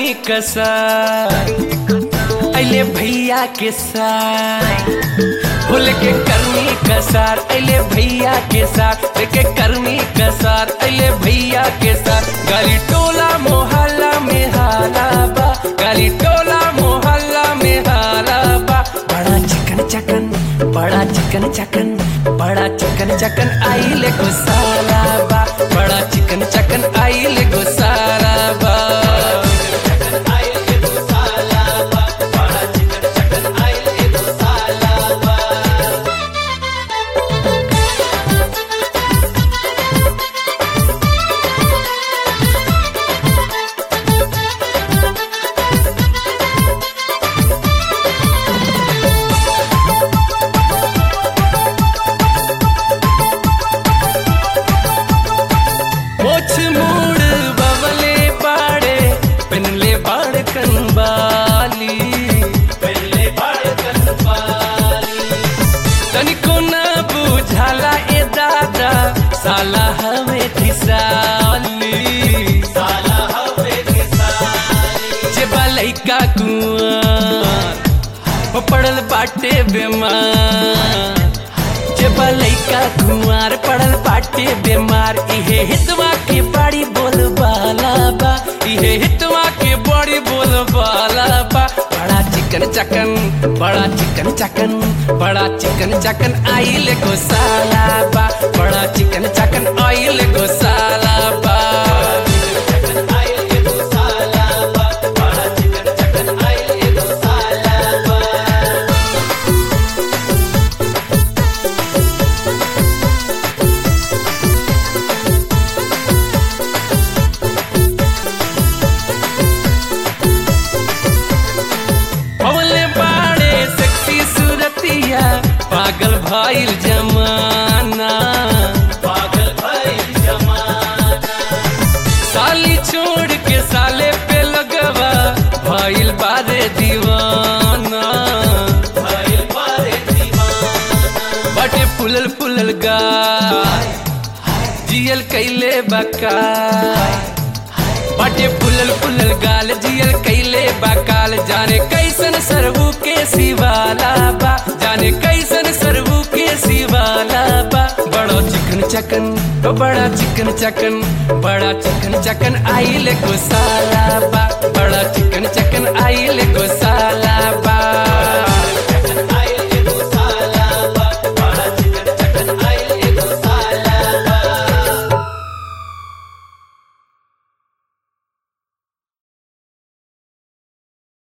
करनी कसर अले भैया के साथ भूल के करनी कसर अले भैया के साथ लेके करनी कसर अले भैया के साथ गली टोला मोहल्ला में हाला बा गली टोला मोहल्ला में हाला बा बड़ा चिकन चकन बड़ा चिकन चकन बड़ा चिकन चकन आइले गुसाला बा बड़ा चिकन चकन आइले गुसाला बा तनिको न बुझाला ए दादा साला हमें ठिसाली साला हमें ठिसाली जे लइका कुआं हो पड़ल बाटे बेमार जे लइका कुआर पड़ल बाटे बेमार इहे हितवा के बड़ी बोल बाला बा इहे हितवा के बड़ी बोल बाला बा बड़ा चिकन चकन बड़ा चिकन चकन बड़ा चिकन चकन आइले गोसाला बा बड़ा चिकन चकन आइले गोसाला बा पागल भइल जमाना पागल भइल जमाना साली छोड़ के साले पे लगवा भइल बारे दीवाना भइल बारे दीवाना बाटे फुलल फुलल गाय जियल कैले बका बाटे फुलल फुलल गाल जियल कैले बकाल जाने कैसन सरबू के सिवाला बा जाने कैसन सरबू के सिवाला बा बड़ा चिकन चकन तो बड़ा चिकन चकन बड़ा चिकन चकन आइले गोसाला बा